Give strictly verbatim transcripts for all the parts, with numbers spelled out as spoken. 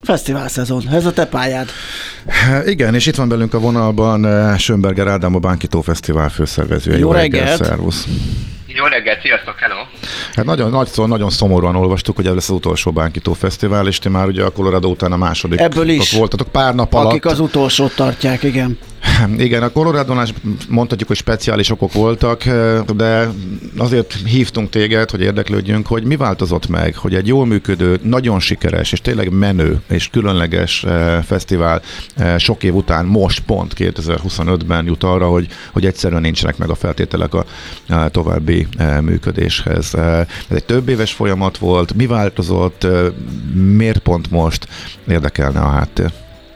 Fesztivál szezon, ez a te pályád. Igen, és itt van belünk a vonalban Schönberger Ádám, a Bánkító Fesztivál főszervezője. Jó, Jó reggelt! reggelt. Szervusz! Jó reggelt, sziasztok, hello! Hát nagyon, nagy, szó, nagyon szomorúan olvastuk, hogy ez lesz az utolsó Bánkító Fesztivál, és ti már ugye a Colorado után a második. Ebből is. Voltatok pár nap alatt. Akik az utolsót tartják, igen. Igen, a Colorado-nál mondhatjuk, hogy speciális okok voltak, de azért hívtunk téged, hogy érdeklődjünk, hogy mi változott meg, hogy egy jól működő, nagyon sikeres és tényleg menő és különleges fesztivál sok év után most pont kétezer-huszonötben jut arra, hogy, hogy egyszerűen nincsenek meg a feltételek a további működéshez. Ez egy több éves folyamat volt, mi változott, miért pont most, érdekelne a háttér?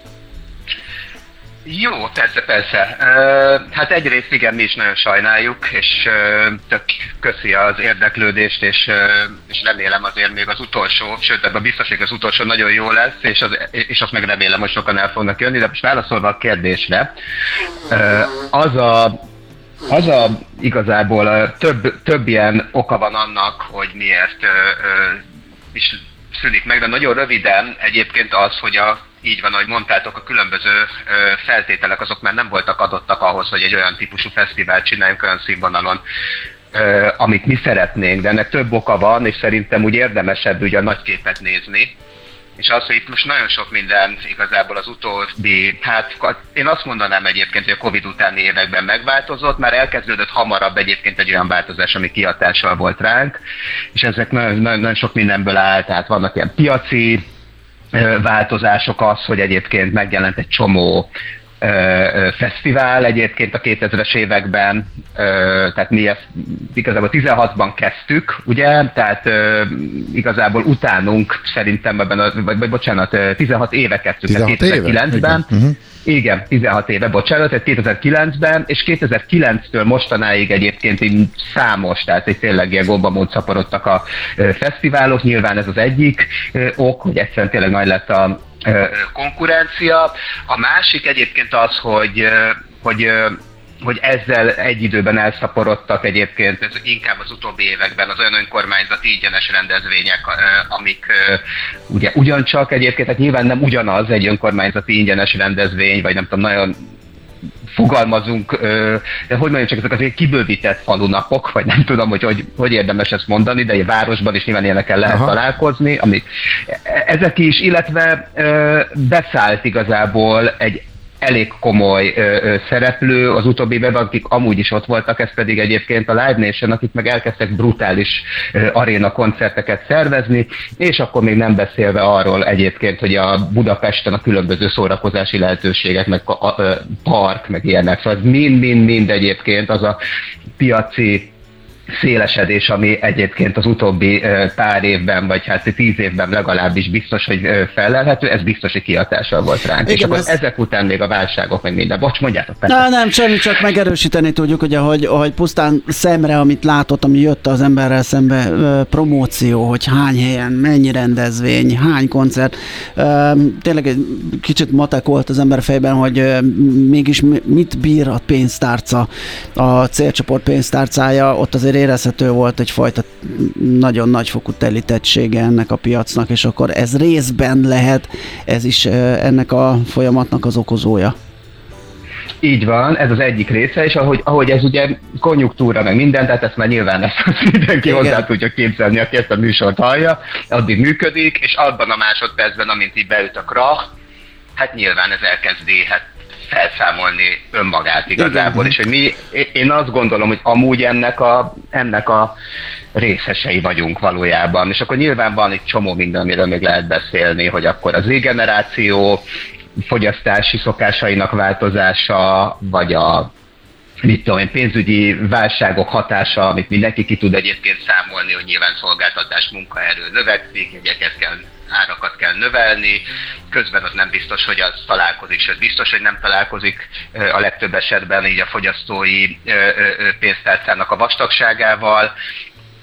Jó, persze, persze. Hát egyrészt igen, mi is nagyon sajnáljuk, és tök köszi az érdeklődést, és, és remélem azért még az utolsó, sőt, ebben biztos, hogy az utolsó nagyon jó lesz, és, az, és azt meg remélem, hogy sokan el fognak jönni, de most válaszolva a kérdésre, az a Az a igazából több, több ilyen oka van annak, hogy miért is szűnik meg, de nagyon röviden egyébként az, hogy a így van, ahogy mondtátok, a különböző ö, feltételek azok már nem voltak adottak ahhoz, hogy egy olyan típusú fesztivált csináljunk olyan színvonalon, ö, amit mi szeretnénk, de ennek több oka van, és szerintem úgy érdemesebb ugye a nagy képet nézni. És az, hogy itt most nagyon sok minden igazából az utóbbi, hát én azt mondanám egyébként, hogy a Covid utáni években megváltozott, már elkezdődött hamarabb egyébként egy olyan változás, ami kihatással volt ránk, és ezek nagyon, nagyon, nagyon sok mindenből áll, tehát vannak ilyen piaci változások, az, hogy egyébként megjelent egy csomó ö, ö, fesztivál egyébként a kétezres években, ö, tehát mi ezt igazából tizenhatban kezdtük, ugye, tehát ö, igazából utánunk szerintem ebben, a, vagy, vagy bocsánat, tizenhat éve kezdtük, tizenhat kétezer-kilencben. Éve? Uh-huh. Igen, tizenhat éve, bocsánat, tehát kétezer-kilencben, és kétezer-kilenctől mostanáig egyébként így számos, tehát egy tényleg ilyen gombamód szaporodtak a ö, fesztiválok, nyilván ez az egyik ö, ok, hogy egyszerűen tényleg nagy lett a ö, konkurencia. A másik egyébként az, hogy, ö, hogy ö, hogy ezzel egy időben elszaporodtak egyébként, ez inkább az utóbbi években az olyan önkormányzati ingyenes rendezvények, amik ugye ugyancsak egyébként, tehát nyilván nem ugyanaz egy önkormányzati ingyenes rendezvény, vagy nem tudom, nagyon fogalmazunk, de hogy mondjam, csak ezek azért kibővített falunapok, vagy nem tudom, hogy, hogy hogy érdemes ezt mondani, de egy városban is nyilván ilyenekkel lehet Aha. találkozni, amik ezek is, illetve beszállt igazából egy elég komoly ö, ö, szereplő az utóbbi évben, akik amúgy is ott voltak, ez pedig egyébként a Live Nation, akik meg elkezdtek brutális ö, aréna koncerteket szervezni, és akkor még nem beszélve arról egyébként, hogy a Budapesten a különböző szórakozási lehetőségek, meg a, a, a park, meg ilyenek, szóval mind-mind-mind egyébként az a piaci szélesedés, ami egyébként az utóbbi pár évben, vagy hát tíz évben legalábbis biztos, hogy felelhető, ez biztos, hogy kihatással volt ránk. Igen, és akkor ez... ezek után még a válságok, meg minden. Bocs, mondjátok. Na, nem, semmi, csak megerősíteni tudjuk, ugye, hogy, hogy pusztán szemre, amit látott, ami jött az emberrel szembe, promóció, hogy hány helyen, mennyi rendezvény, hány koncert. Tényleg egy kicsit matek volt az ember fejben, hogy mégis mit bír a pénztárca, a célcsoport pénztárcája, ott azért érezhető volt egyfajta nagyon nagyfokú telítettsége ennek a piacnak, és akkor ez részben lehet, ez is ennek a folyamatnak az okozója. Így van, ez az egyik része, és ahogy, ahogy ez ugye konjunktúra meg minden, tehát ezt már nyilván ezt mindenki Igen. hozzá tudja képzelni, aki ezt a műsort hallja, addig működik, és abban a másodpercben, amint így beüt a krach, hát nyilván ez elkezdi hát felszámolni önmagát igazából, Igen. és hogy mi, én azt gondolom, hogy amúgy ennek a, ennek a részesei vagyunk valójában, és akkor nyilván van egy csomó minden, amiről még lehet beszélni, hogy akkor az Z-generáció fogyasztási szokásainak változása, vagy a mit tudom én, pénzügyi válságok hatása, amit mindenki ki tud egyébként számolni, hogy nyilván szolgáltatás, munkaerő növekszik, jegyeket kell, árakat kell növelni, közben az nem biztos, hogy az találkozik, sőt biztos, hogy nem találkozik a legtöbb esetben így a fogyasztói pénztárcának a vastagságával.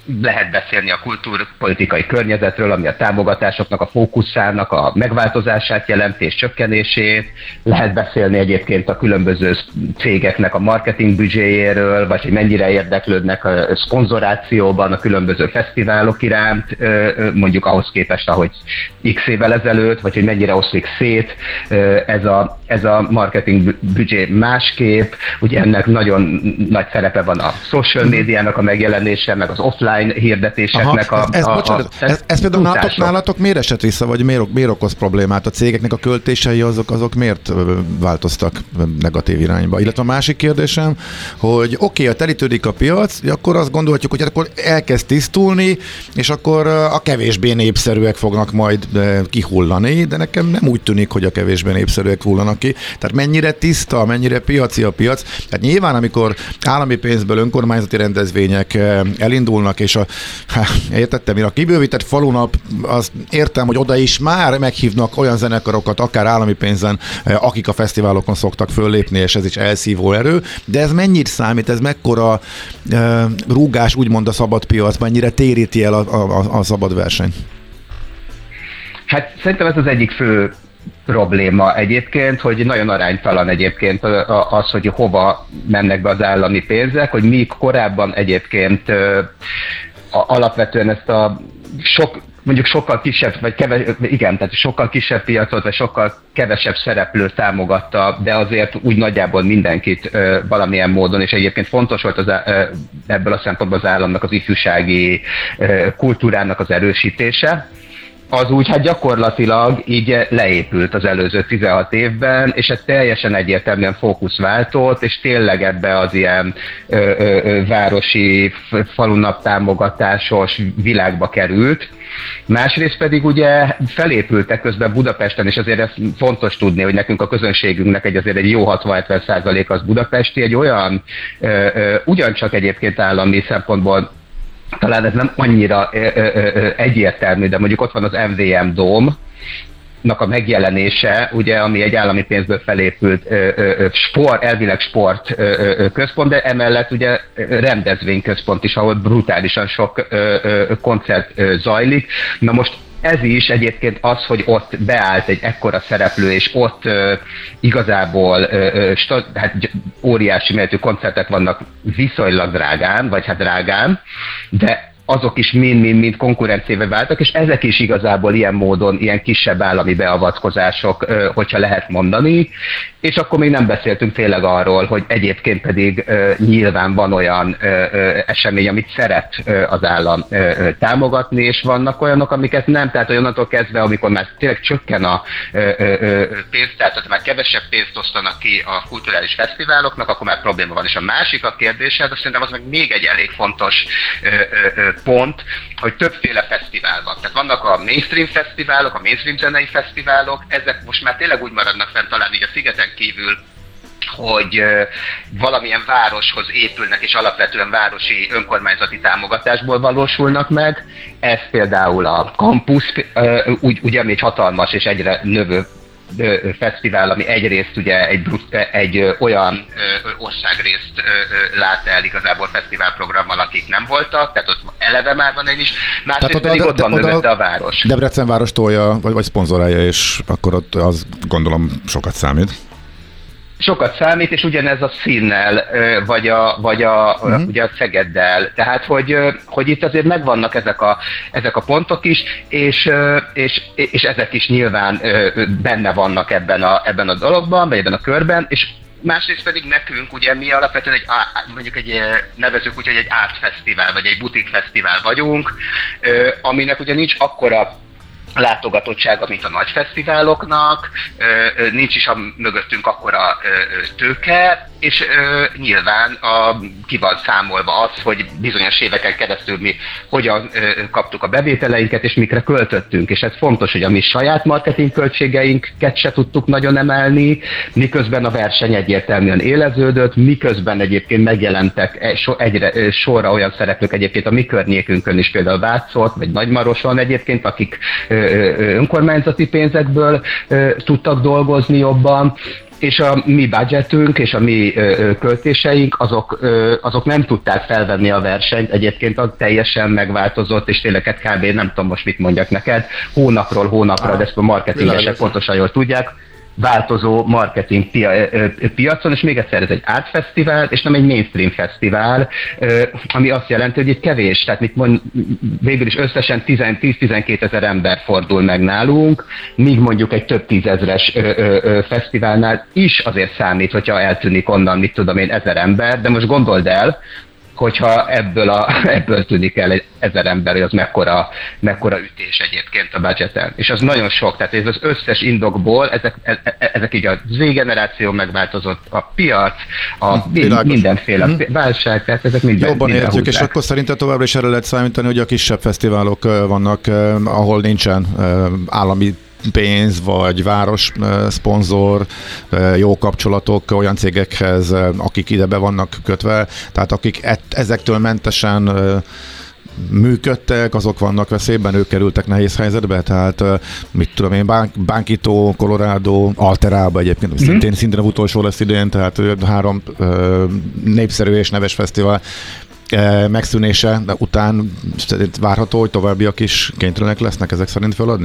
lehet beszélni a kultúrpolitikai környezetről, ami a támogatásoknak, a fókuszának a megváltozását jelenti és csökkenését, lehet beszélni egyébként a különböző cégeknek a marketing büdzséjéről, vagy hogy mennyire érdeklődnek a szponzorációban a különböző fesztiválok iránt, mondjuk ahhoz képest, ahogy x évvel ezelőtt, vagy hogy mennyire oszlik szét ez a, ez a marketing büdzsé másképp. Ugye ennek nagyon nagy szerepe van a social médiának a megjelenése, meg az offline hirdetéseknek Aha, a, ez, a, bocsánat, a ez, ez például nálatok, nálatok miért esett vissza, vagy miért, miért okoz problémát? A cégeknek a költései azok, azok miért változtak negatív irányba? Illetve a másik kérdésem, hogy oké, okay, a telítődik a piac, akkor azt gondolhatjuk, hogy akkor elkezd tisztulni, és akkor a kevésbé népszerűek fognak majd kihullani, de nekem nem úgy tűnik, hogy a kevésbé népszerűek hullanak ki. Tehát mennyire tiszta, mennyire piaci a piac. Tehát nyilván, amikor állami pénzből önkormányzati rendezvények elindulnak, és a, há, értettem én, a kibővített falunap, azt értem, hogy oda is már meghívnak olyan zenekarokat, akár állami pénzen, akik a fesztiválokon szoktak föllépni, és ez is elszívó erő, de ez mennyit számít, ez mekkora e, rúgás, úgymond a szabad piac, mennyire téríti el a, a, a szabad verseny? Hát szerintem ez az egyik fő probléma egyébként, hogy nagyon aránytalan egyébként az, hogy hova mennek be az állami pénzek, hogy míg korábban egyébként alapvetően ezt a sok, mondjuk sokkal kisebb, vagy keves, igen, tehát sokkal kisebb piacot, vagy sokkal kevesebb szereplő támogatta, de azért úgy nagyjából mindenkit valamilyen módon, és egyébként fontos volt az, ebből a szempontból az államnak az ifjúsági kultúrának az erősítése, az úgy hát gyakorlatilag így leépült az előző tizenhat évben, és ez teljesen egyértelműen fókuszváltott, és tényleg ebbe az ilyen ö, ö, városi falunap támogatásos világba került. Másrészt pedig ugye felépültek közben Budapesten, és azért ez fontos tudni, hogy nekünk a közönségünknek egy azért egy jó hatvan-hetven százalék az budapesti, egy olyan, ö, ö, ugyancsak egyébként állami szempontból talán ez nem annyira ö, ö, ö, egyértelmű, de mondjuk ott van az em vé em Dome, nak a megjelenése, ugye, ami egy állami pénzből felépült ö, ö, sport, elvileg sport ö, ö, központ, de emellett ugye rendezvényközpont is, ahol brutálisan sok ö, ö, koncert ö, zajlik. Na most ez is egyébként az, hogy ott beállt egy ekkora szereplő, és ott ö, igazából ö, ö, sta, hát óriási méretű koncertek vannak viszonylag drágán, vagy hát drágán, de azok is mind-mind-mind konkurenciába váltak, és ezek is igazából ilyen módon, ilyen kisebb állami beavatkozások, hogyha lehet mondani, és akkor még nem beszéltünk tényleg arról, hogy egyébként pedig nyilván van olyan esemény, amit szeret az állam támogatni, és vannak olyanok, amiket nem, tehát olyanoktól kezdve, amikor már tényleg csökken a pénz, tehát már kevesebb pénzt osztanak ki a kulturális fesztiváloknak, akkor már probléma van. És a másik a kérdés, de szerintem az meg még egy elég fontos pont, hogy többféle fesztivál van. Tehát vannak a mainstream fesztiválok, a mainstream zenei fesztiválok, ezek most már tényleg úgy maradnak fenn, talán így a szigeten kívül, hogy valamilyen városhoz épülnek, és alapvetően városi önkormányzati támogatásból valósulnak meg. Ez például a Campus, úgy, ugye, ami egy hatalmas és egyre növő fesztivál, ami egyrészt ugye egy, egy olyan országrészt lát el igazából fesztiválprogrammal, akik nem voltak, tehát ott eleve már van egy is, másrészt oda, pedig ott van mögötte a város. Debrecen város tolja, vagy, vagy szponzorálja, és akkor ott az gondolom sokat számít. Sokat számít, és ugyanez a Színnel, vagy a, vagy a, uh-huh. ugye a Szegeddel. Tehát, hogy, hogy itt azért megvannak ezek a, ezek a pontok is, és, és, és ezek is nyilván benne vannak ebben a, ebben a dologban, vagy ebben a körben, és másrészt pedig nekünk, ugye mi alapvetően egy, mondjuk egy, nevezzük úgy, hogy egy ártfesztivál, vagy egy butikfesztivál vagyunk, aminek ugye nincs akkora látogatottsága, mint a nagy fesztiváloknak, nincs is a mögöttünk akkora tőke, és nyilván a, ki van számolva az, hogy bizonyos éveken keresztül mi hogyan kaptuk a bevételeinket, és mikre költöttünk. És ez fontos, hogy a mi saját marketing költségeinket se tudtuk nagyon emelni, miközben a verseny egyértelműen éleződött, miközben egyébként megjelentek egyre sorra olyan szereplők egyébként a mi környékünkön is, például Vácott, vagy Nagymaroson egyébként, akik önkormányzati pénzekből tudtak dolgozni jobban, és a mi budgetünk és a mi ö, költéseink, azok, ö, azok nem tudták felvenni a versenyt, egyébként az teljesen megváltozott, és tényleg kb. Nem tudom most mit mondjak neked, hónapról hónapra, de ezt a marketingesek pontosan jól tudják, változó marketing pia, piacon, és még egyszer ez egy art fesztivál, és nem egy mainstream fesztivál, ami azt jelenti, hogy itt kevés, tehát mit mond, végül is összesen tíz-tizenkét ezer ember fordul meg nálunk, míg mondjuk egy több tízezres fesztiválnál is azért számít, hogyha eltűnik onnan, mit tudom én, ezer ember, de most gondold el, hogyha ebből, a, ebből tűnik el egy ezer ember, hogy az mekkora, mekkora ütés egyébként a budgeten. És az nagyon sok, tehát ez az összes indokból, ezek, ezek így a Z-generáció megváltozott, a piac, a Világos. mindenféle hmm. válság, tehát ezek minden Jobban minden értjük, húzzák. és akkor szerintem továbbra is erre lehet számítani, hogy a kisebb fesztiválok vannak, ahol nincsen állami pénz, vagy város szponzor, jó kapcsolatok olyan cégekhez, akik ide be vannak kötve, tehát akik e- ezektől mentesen működtek, azok vannak veszélyben, ők kerültek nehéz helyzetbe, tehát mit tudom én, Bánkító, Colorado, Alterába egyébként, mm-hmm. szintén, szintén utolsó lesz idén, tehát három népszerű és neves fesztivál megszűnése, de után várható, hogy továbbiak is kénytelenek lesznek ezek szerint feladni?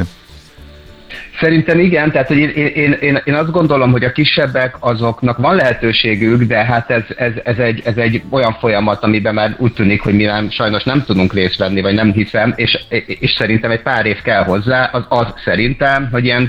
Szerintem igen, tehát hogy én, én, én, én azt gondolom, hogy a kisebbek azoknak van lehetőségük, de hát ez, ez, ez, egy, ez egy olyan folyamat, amiben már úgy tűnik, hogy mi nem, sajnos nem tudunk részt venni, vagy nem hiszem, és, és szerintem egy pár év kell hozzá, az, az szerintem, hogy ilyen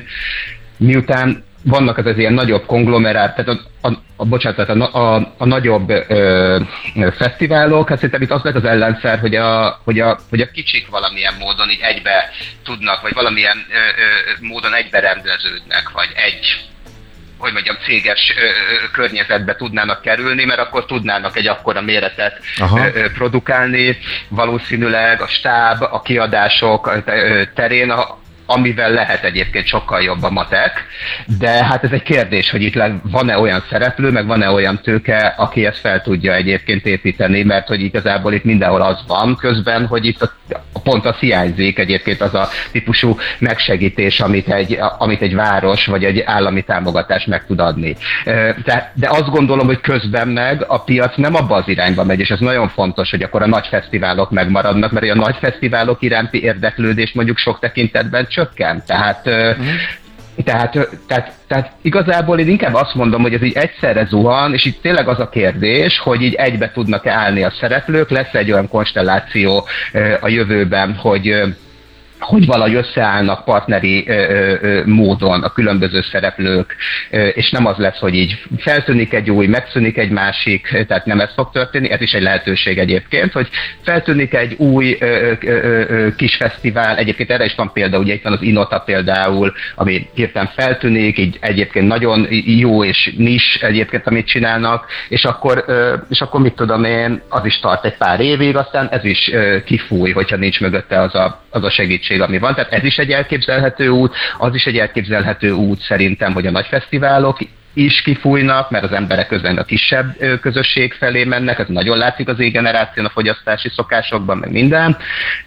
miután vannak az, az ilyen nagyobb konglomerát, tehát a, a, a, bocsánat, a, a, a nagyobb ö, fesztiválok, hát szerintem itt az lett az ellenszer, hogy a, hogy, a, hogy a kicsik valamilyen módon így egybe tudnak, vagy valamilyen ö, ö, módon egybe rendeződnek, vagy egy, hogy mondjam, céges ö, ö, környezetbe tudnának kerülni, mert akkor tudnának egy akkora méretet ö, ö, produkálni, valószínűleg a stáb, a kiadások ö, terén, a, amivel lehet egyébként sokkal jobb a matek, de hát ez egy kérdés, hogy itt van-e olyan szereplő, meg van-e olyan tőke, aki ezt fel tudja egyébként építeni, mert hogy igazából itt mindenhol az van közben, hogy itt a, a pont az hiányzik egyébként az a típusú megsegítés, amit egy, amit egy város vagy egy állami támogatás meg tud adni. De, de azt gondolom, hogy közben meg a piac nem abba az irányba megy, és ez nagyon fontos, hogy akkor a nagy fesztiválok megmaradnak, mert a nagy fesztiválok iránti érdeklődés mondjuk sok tekintetben csökken. Tehát, uh-huh. tehát, tehát, tehát igazából én inkább azt mondom, hogy ez így egyszerre zuhan, és itt tényleg az a kérdés, hogy így egybe tudnak-e állni a szereplők, lesz egy olyan konstelláció a jövőben, hogy hogy valahogy összeállnak partneri ö, ö, módon a különböző szereplők, ö, és nem az lesz, hogy így feltűnik egy új, megszűnik egy másik, tehát nem ez fog történni, ez is egy lehetőség egyébként, hogy feltűnik egy új ö, ö, ö, kis fesztivál, egyébként erre is van példa, ugye itt van az Inota például, ami hirtelen feltűnik, így egyébként nagyon jó és nis egyébként, amit csinálnak, és akkor, ö, és akkor mit tudom én, az is tart egy pár évig, aztán ez is ö, kifúj, hogyha nincs mögötte az a, az a segítség, ami van. Tehát ez is egy elképzelhető út, az is egy elképzelhető út szerintem, hogy a nagy fesztiválok is kifújnak, mert az emberek közben a kisebb közösség felé mennek, ez nagyon látszik az Z-generáción, a fogyasztási szokásokban, meg minden.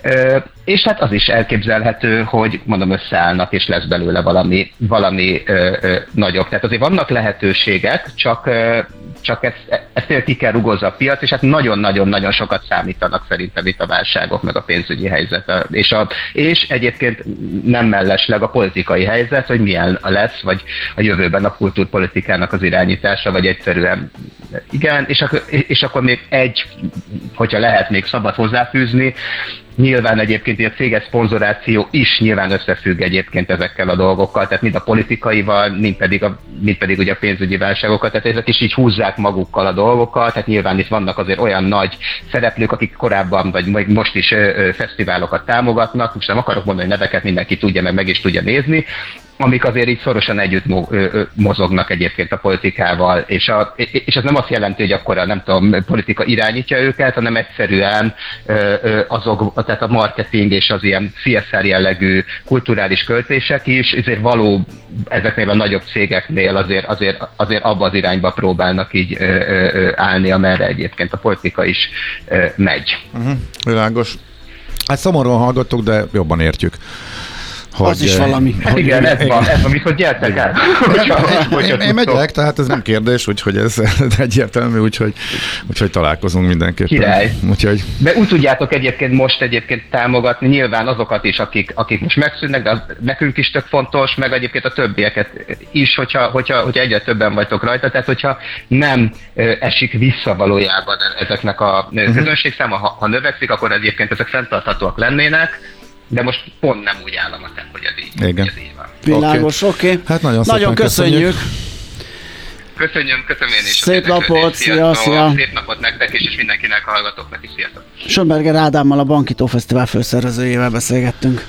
És hát az is elképzelhető, hogy mondom, összeállnak, és lesz belőle valami, valami ö, ö, nagyobb. Tehát azért vannak lehetőségek, csak, ö, csak ezt, ezt ki kell rugózza a piac, és hát nagyon-nagyon-nagyon sokat számítanak szerintem itt a válságok, meg a pénzügyi helyzet. És, a, és egyébként nem mellesleg a politikai helyzet, hogy milyen lesz, vagy a jövőben a kultúrpolitikának az irányítása, vagy egyszerűen igen, és, ak- és akkor még egy, hogyha lehet még szabad hozzáfűzni, nyilván egyébként a céges szponzoráció is nyilván összefügg egyébként ezekkel a dolgokkal, tehát mind a politikaival, mind pedig, a, mind pedig ugye a pénzügyi válságokkal, tehát ezek is így húzzák magukkal a dolgokkal, tehát nyilván itt vannak azért olyan nagy szereplők, akik korábban, vagy most is ö, ö, fesztiválokat támogatnak, most nem akarok mondani neveket, mindenki tudja, meg meg is tudja nézni, amik azért így szorosan együtt mozognak egyébként a politikával, és, a, és ez nem azt jelenti, hogy akkor a, nem tudom, politika irányítja őket, hanem egyszerűen azok, tehát a marketing és az ilyen C S R jellegű kulturális költések is, ezért való ezeknél a nagyobb cégeknél azért, azért, azért abba az irányba próbálnak így állni, amerre egyébként a politika is megy. Uh-huh. Világos. Hát szomorúan hallgattuk, de jobban értjük, hogy, az is valami. Hát hogy, igen, ez van, ez van, viszont gyertek el. Én, én, én megyek, tehát ez nem kérdés, úgyhogy ez egyértelmű, úgyhogy, úgyhogy találkozunk mindenképpen. Király. Úgyhogy... De úgy tudjátok egyébként most egyébként támogatni nyilván azokat is, akik, akik most megszűnnek, de az nekünk is tök fontos, meg egyébként a többieket is, hogyha, hogyha, hogyha egyre többen vagytok rajta, tehát hogyha nem esik vissza valójában ezeknek a közönségszáma, ha, ha növekszik, akkor egyébként ezek fenntarthatóak lennének, de most pont nem úgy áll a matek, hogy ez így, Igen. hogy ez így van. Világos, oké. Okay. Hát nagyon, nagyon köszönjük. köszönjük. Köszönjük, köszönöm én is. Szép napot, szia, szia. Szép napot nektek is, és mindenkinek, hallgatóknak is, sziasztok. Schönberger Ádámmal, a Bankító Fesztivál főszervezőjével beszélgettünk.